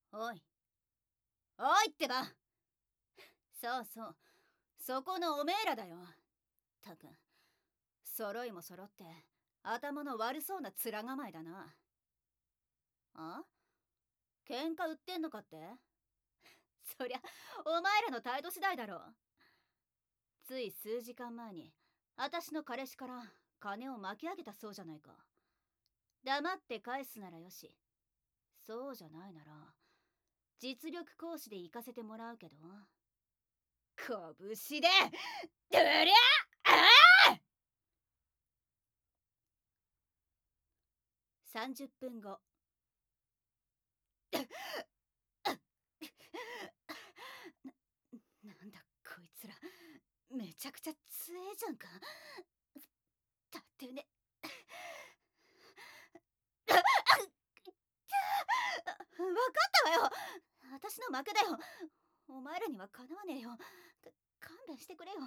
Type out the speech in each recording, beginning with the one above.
おい、おいってば。そうそう、そこのおめえらだよ。たくん、揃いも揃って頭の悪そうな面構えだな。あ、喧嘩売ってんのかって？そりゃお前らの態度次第だろ。つい数時間前に私の彼氏から金を巻き上げたそうじゃないか。黙って返すならよし、そうじゃないなら実力行使で行かせてもらうけど、拳でドゥりゃあ。30分後。なんだこいつら、めちゃくちゃ強えじゃんか。だってね。分かったわよ。私の負けだよ。お前らにはかなわねえよ。勘弁してくれよ。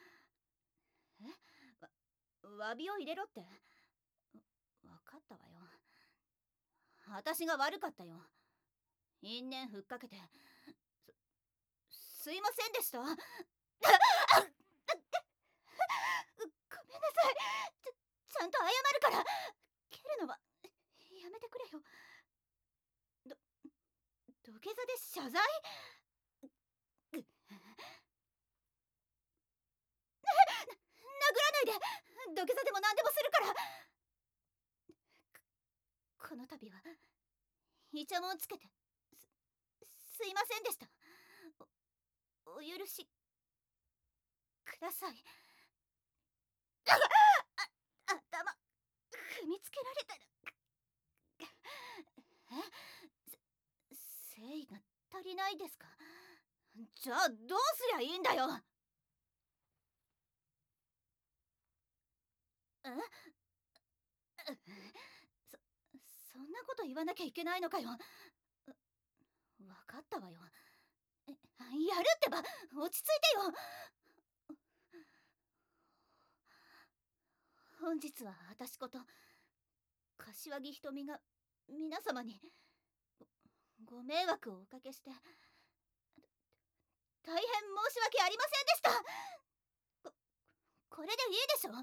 詫びを入れろって。分かったわよ。私が悪かったよ。因縁ふっかけてすいませんでした。ごめんなさい。ちゃんと謝るから。蹴るのはやめてくれよ。土下座で謝罪？殴らないで。土下座でも何でもするから。この度はイチャモンつけてすいませんでした。お許しください。頭踏みつけられたら。誠意が足りないですか？じゃあどうすりゃいいんだよ。え？そそんなこと言わなきゃいけないのかよ。分かったわよ。やるってば。落ち着いてよ。本日は私こと柏木ひとみが皆様にご迷惑をおかけして大変申し訳ありませんでした。これでいいでしょ。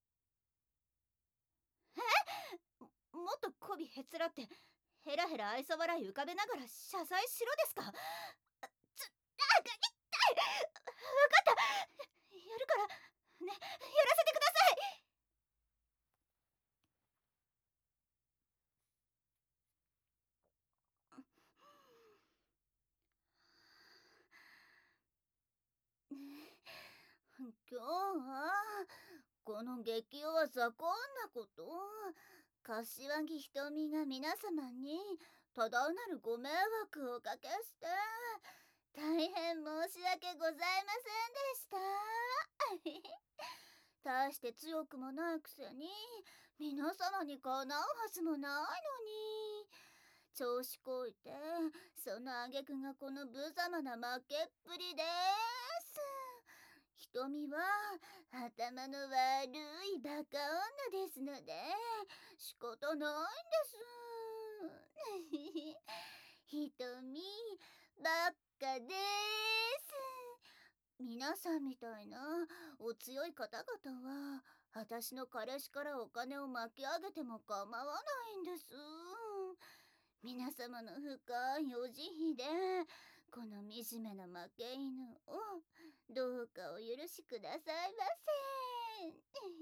もっと媚びへつらってヘラヘラ愛想笑い浮かべながら謝罪しろですか？痛い。分かった。やるからね、やらせてください。今日はこの激弱さこんなこと、柏木ひとみが皆様に多大なるご迷惑をおかけして大変申し訳ございませんでした。大して強くもないくせに皆様にかなうはずもないのに調子こいて、その挙句がこの無様な負けっぷりです。瞳は頭の悪いバカ女ですので仕方ないんです。瞳ばっかです。皆さんみたいなお強い方々は私の彼氏からお金を巻き上げても構わないんです。皆様の深いお慈悲でこの惨めな負け犬をどうかお許しくださいませ。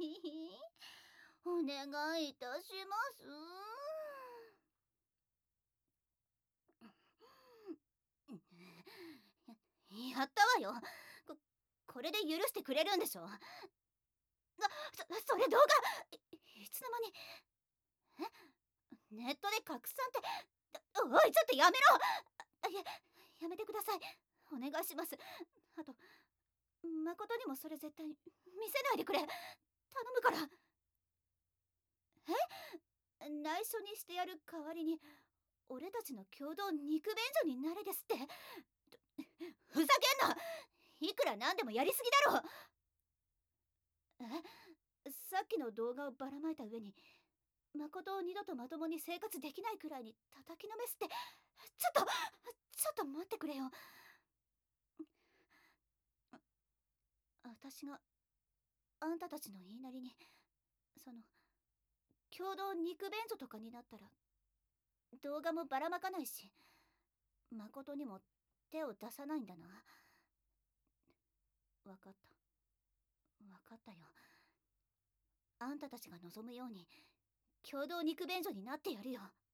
お願いいたします。やったわよ。これで許してくれるんでしょ。それ動画いつの間に。ネットで拡散って。おいちょっとやめろ。やめてください。お願いします。あと誠にもそれ絶対見せないでくれ。頼むから。内緒にしてやる代わりに俺たちの共同肉便所になれですって。ふざけんな。いくらなんでもやりすぎだろ。さっきの動画をばらまいた上に誠を二度とまともに生活できないくらいに叩きのめすって、ちょっと待ってくれよ。私があんたたちの言いなりに共同肉便所とかになったら動画もばらまかないし、誠にも手を出さないんだな。分かったよ。あんたたちが望むように共同肉便所になってやるよ。